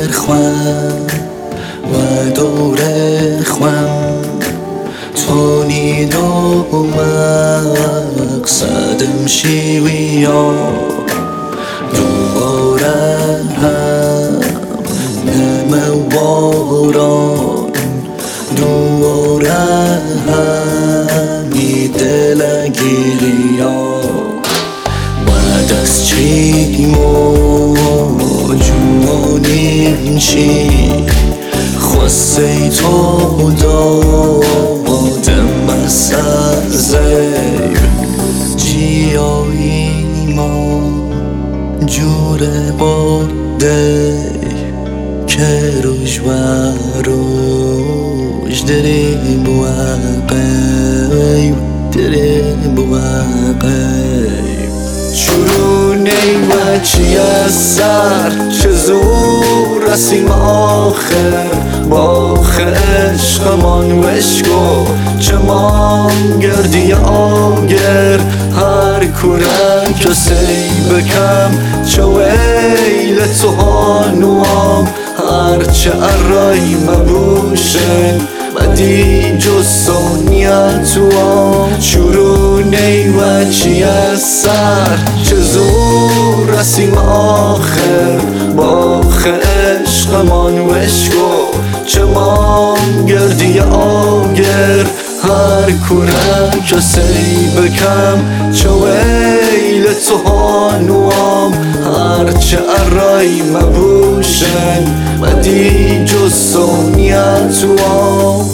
خوام و دور خوام تو نیدو مقصدم شیویا دوباره هم نمواران دوباره همی دلگیریا و دست چیم و جوانیم چی خواسته تو دادم از زیب جیایی ما جور باده که روش و روش دریم و قیب دریم و قیب چرونه و چی از سر چه زور رسیم آخر باخ عشقمان وشکو چه مان گردی آگر هر کورن کسی بکم چه ویل تو هانوام هر چه ارای مبوشن بدی جز سونیتوام چرونه و چی از سر چه زور رسیم آخر باخ عشقمان وشکو چه مان گردی آگر هر کورن کسی بکم چه ویل تو هانوام هر چه ارای مبوشن بدی جز سونیتوام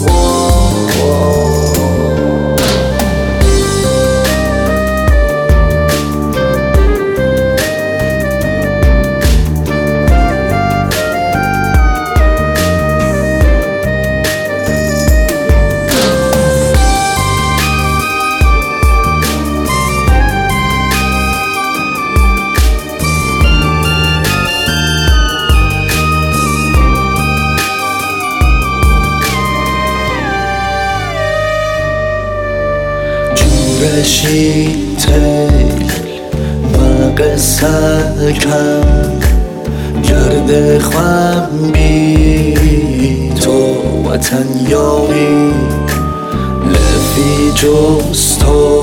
رشی تیل و قصه کم کرده خوام بی تو وطن یاری لفی جز تو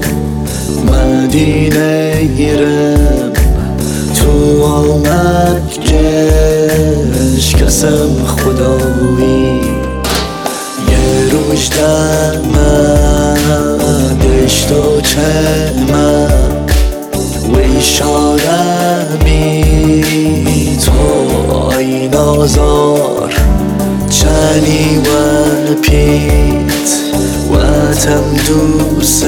مدینه ایرم تو آمد گش کسم خدایی یه روش دمدش تو چمه وی شارمی تو آی نازار چنی و پیت و تم دوست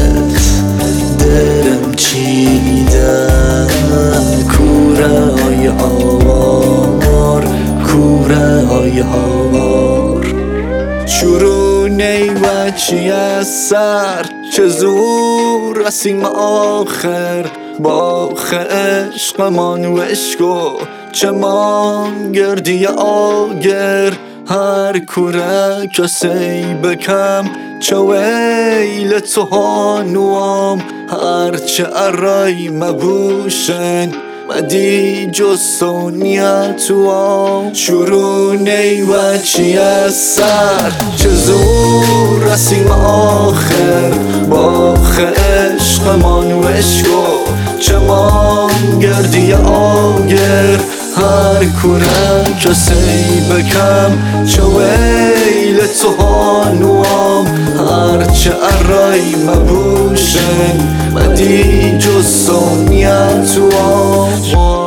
درم چیدم کوره آی هوار کوره آی هوار چرونه و چی از سر چه زور رسیم آخر باخ عشقمان وشکو چه مان گردی آگر هر کوره کسی بکم چه ویل تو هانوام هر چه ارای مبوشن بدی جز سونیتوام چرونه و چی از سر چه زور رسیم آخر باخ عشقمان وشکو چه مان گردی آگر هر کوره کسی بکم چه ویل تو هانوام هر چه ارای مبوشن بدی جز سونیتوام